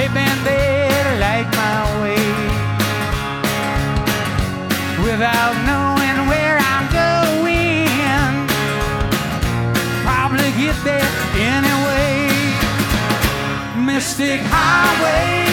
been there like my way, without knowing where I'm going. Probably get there anyway. Mystic Highway.